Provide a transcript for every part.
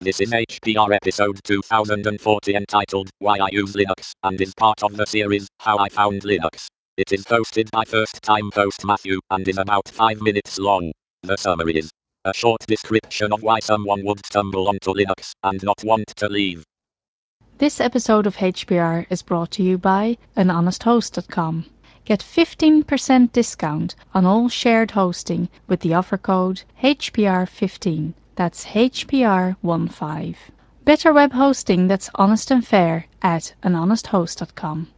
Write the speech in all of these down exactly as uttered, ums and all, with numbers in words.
This is H P R episode two thousand forty entitled Why I Use Linux and is part of the series How I Found Linux. It is hosted by first time host Matthew and is about five minutes long. The summary is a short description of why someone would stumble onto Linux and not want to leave. This episode of H P R is brought to you by an honest host dot com. Get fifteen percent discount on all shared hosting with the offer code H P R fifteen. That's H P R fifteen. Better web hosting that's honest and fair at an honest host dot com.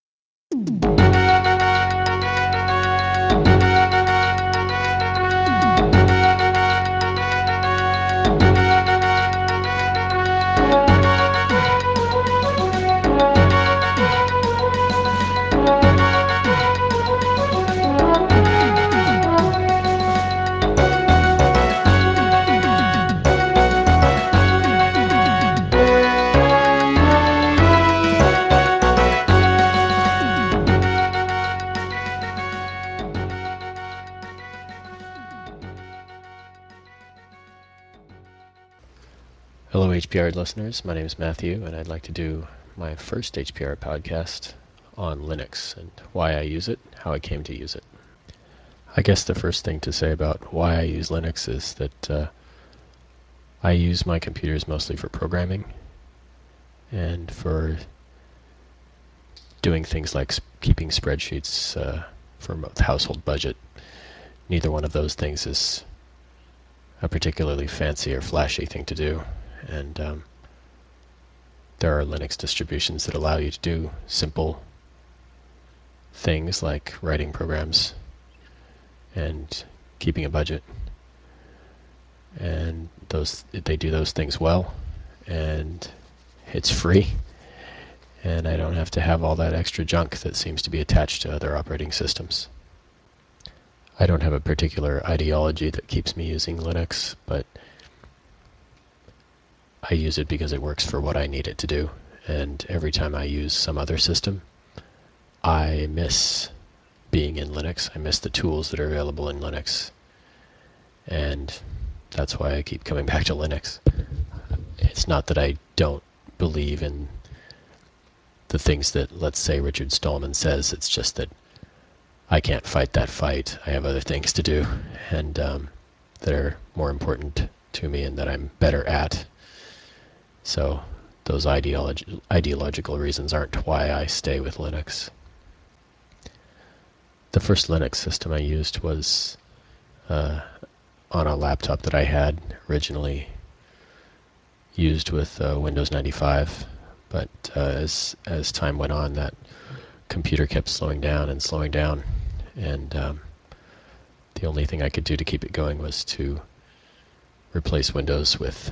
Hello H P R listeners, my name is Matthew and I'd like to do my first H P R podcast on Linux and why I use it, how I came to use it. I guess the first thing to say about why I use Linux is that uh, I use my computers mostly for programming and for doing things like sp- keeping spreadsheets uh, for the household budget. Neither one of those things is a particularly fancy or flashy thing to do, and um, there are Linux distributions that allow you to do simple things like writing programs and keeping a budget, and those they do those things well, and it's free, and I don't have to have all that extra junk that seems to be attached to other operating systems. I don't have a particular ideology that keeps me using Linux, but I use it because it works for what I need it to do, and every time I use some other system, I miss being in Linux. I miss the tools that are available in Linux, and that's why I keep coming back to Linux. It's not that I don't believe in the things that, let's say, Richard Stallman says. It's just that I can't fight that fight. I have other things to do, and um, that are more important to me and that I'm better at. So those ideologi- ideological reasons aren't why I stay with Linux. The first Linux system I used was uh, on a laptop that I had originally used with uh, Windows ninety-five, but uh, as as time went on, that computer kept slowing down and slowing down, and um, the only thing I could do to keep it going was to replace Windows with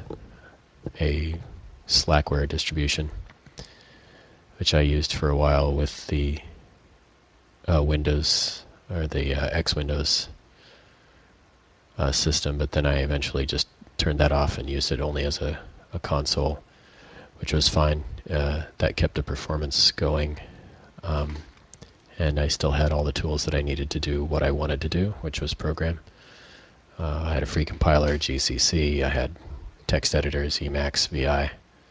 a Slackware distribution, which I used for a while with the uh, Windows or the uh, X Windows uh, system, but then I eventually just turned that off and used it only as a, a console, which was fine. Uh, that kept the performance going, um, and I still had all the tools that I needed to do what I wanted to do, which was program. Uh, I had a free compiler, G C C, I had text editors, Emacs, V I,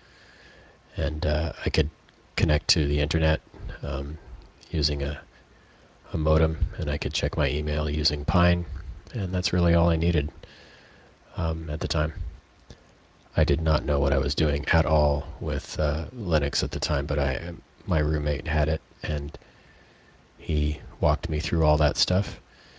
and uh, I could connect to the internet um, using a, a modem, and I could check my email using Pine, and that's really all I needed um, at the time. I did not know what I was doing at all with uh, Linux at the time, but I, my roommate had it, and he walked me through all that stuff,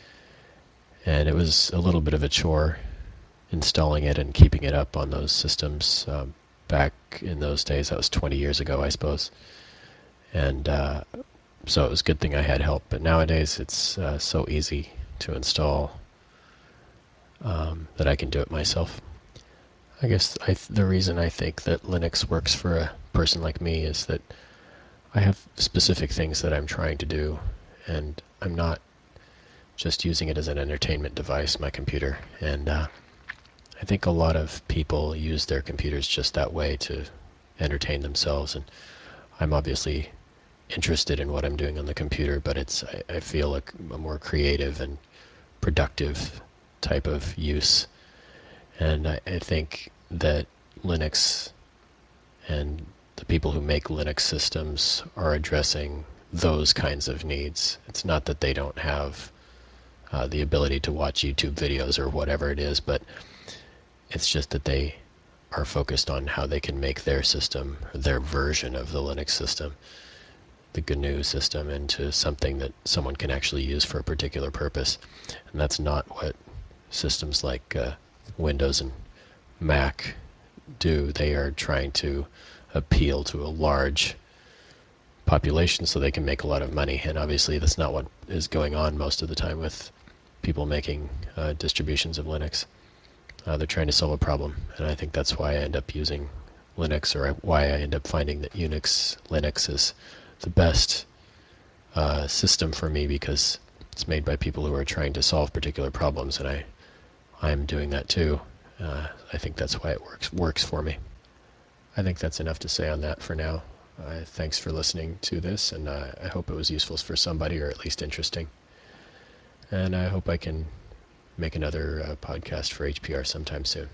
and it was a little bit of a chore installing it and keeping it up on those systems. Um, back in those days, that was twenty years ago, I suppose, and uh, so it was a good thing I had help. But nowadays, it's uh, so easy to install um, that I can do it myself. I guess I th- the reason I think that Linux works for a person like me is that I have specific things that I'm trying to do, and I'm not just using it as an entertainment device, my computer. And uh, I think a lot of people use their computers just that way, to entertain themselves. And I'm obviously interested in what I'm doing on the computer, but it's I, I feel like a more creative and productive type of use. And I, I think that Linux and the people who make Linux systems are addressing those kinds of needs. It's not that they don't have uh, the ability to watch YouTube videos or whatever it is, but it's just that they are focused on how they can make their system, their version of the Linux system, the G N U system, into something that someone can actually use for a particular purpose. And that's not what systems like uh, Windows and Mac do. They are trying to appeal to a large population so they can make a lot of money, and obviously that's not what is going on most of the time with people making uh, distributions of Linux. Uh, they're trying to solve a problem, and I think that's why I end up using Linux, or why I end up finding that Unix Linux is the best uh, system for me, because it's made by people who are trying to solve particular problems, and I I'm doing that too. Uh, I think that's why it works works for me. I think that's enough to say on that for now. Uh, thanks for listening to this, and uh, I hope it was useful for somebody, or at least interesting. And I hope I can make another uh, podcast for H P R sometime soon.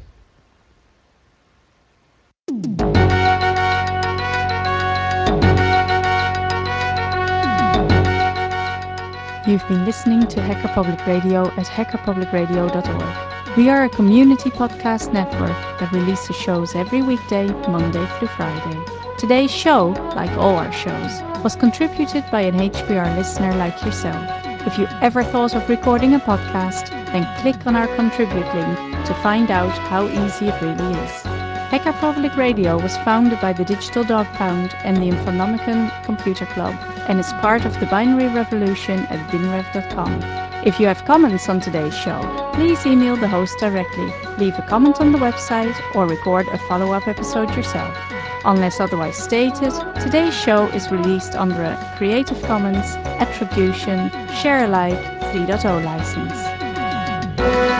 You've been listening to Hacker Public Radio at hacker public radio dot org. We are a community podcast network that releases shows every weekday, Monday through Friday. Today's show, like all our shows, was contributed by an H P R listener like yourself. If you ever thought of recording a podcast, then click on our Contribute link to find out how easy it really is. Hacker Public Radio was founded by the Digital Dog Pound and the Infonomicon Computer Club, and is part of the Binary Revolution at binrev dot com. If you have comments on today's show, please email the host directly, leave a comment on the website, or record a follow-up episode yourself. Unless otherwise stated, today's show is released under a Creative Commons Attribution Share Alike three point oh license.